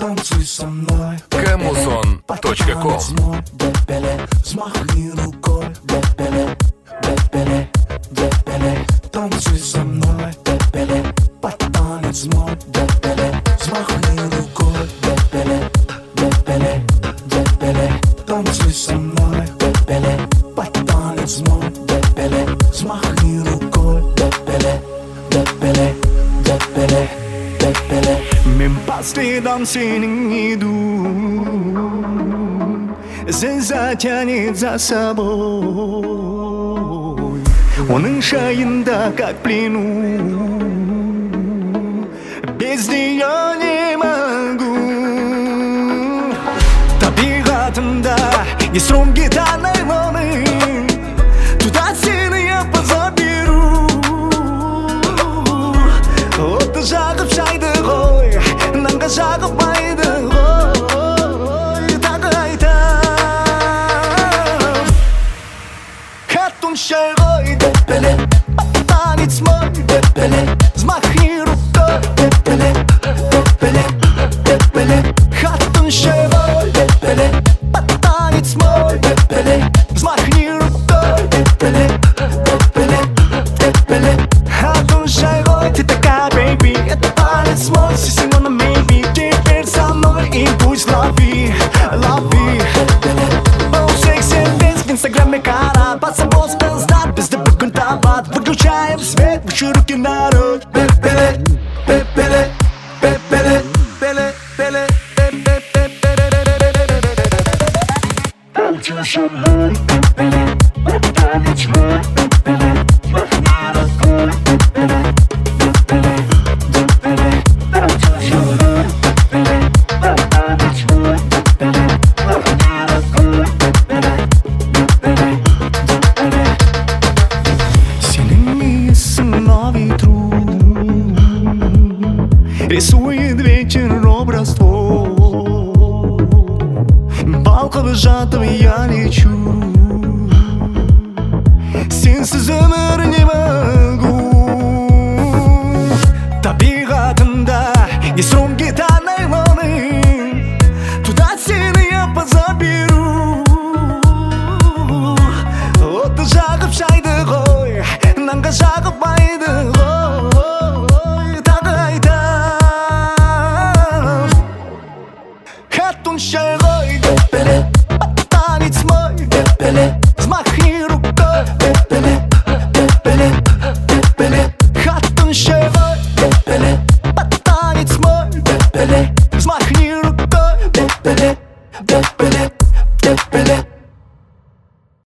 Танцуй со мной, Камузон.ком. Взмахни рукой, танцуй со мной, под танец мой, взмахни рукой, танцуй со мной, под танец мой, взмахни рукой, Мен по следам сенің иду, затянет за собой. Оның шайында как плену, без нее не могу. Табиғатымда не струн гитарной волны, туда сені я позаберу. Отты жағып шайды ғой, нанға жағып байды ғой. Тағы айтам, хаттун шай ғой, танец мой, взмахни рукой, хаттун шай ғой, танец мой, взмахни рукой, хаттун шай ғой, ты такая, baby, это танец мой, если wanna maybe, теперь со мной и пусть лови, лови. Был секси весь в инстаграме карат, под собой спелздат, без тобой контабат. Выключаем свет, выше руки народ. Танцуй со мной, танец мой, взмахни рукой. Рисует вечер образ твой, балқып жатып я лечу. Сенсіз өмір не могу. Табиғатымда не струн гитарной волны, туда сені я позаберу. Отты жағып шайды ғой, нанға жағып байды ғой. Тағы айтам, хаттун шай ғой, танец мой, взмахни рукой, хаттун шай ғой, танец мой, взмахни рукой.